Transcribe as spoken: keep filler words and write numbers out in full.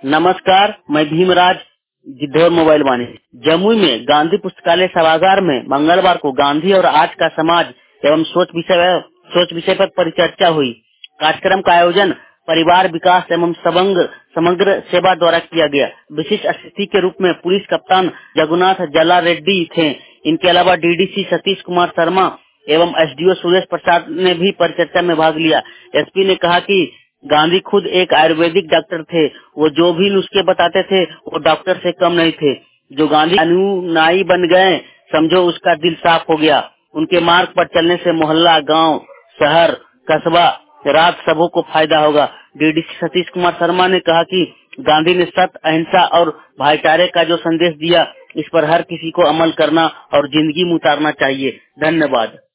नमस्कार, मैं भीमराज गिद्धौर मोबाइल वाणी। जमुई में गांधी पुस्तकालय सभागार में मंगलवार को गांधी और आज का समाज एवं सोच विषय सोच विषय पर परिचर्चा हुई। कार्यक्रम का आयोजन परिवार विकास एवं सबंग समग्र सेवा द्वारा किया गया। विशिष्ट अतिथि के रूप में पुलिस कप्तान जगन्नाथ जला रेड्डी थे। इनके अलावा डीडीसी सतीश कुमार शर्मा एवं एसडीओ सुरेश प्रसाद ने भी परिचर्चा में भाग लिया। एसपी ने कहा कि गांधी खुद एक आयुर्वेदिक डॉक्टर थे। वो जो भी नुस्खे बताते थे वो डॉक्टर से कम नहीं थे। जो गांधी अनुयायी बन गए, समझो उसका दिल साफ हो गया। उनके मार्ग पर चलने से मोहल्ला, गांव, शहर, कस्बा, रात सबों को फायदा होगा। डीडीसी सतीश कुमार शर्मा ने कहा कि गांधी ने सत्य, अहिंसा और भाईचारे का जो संदेश दिया, इस पर हर किसी को अमल करना और जिंदगी में उतारना चाहिए। धन्यवाद।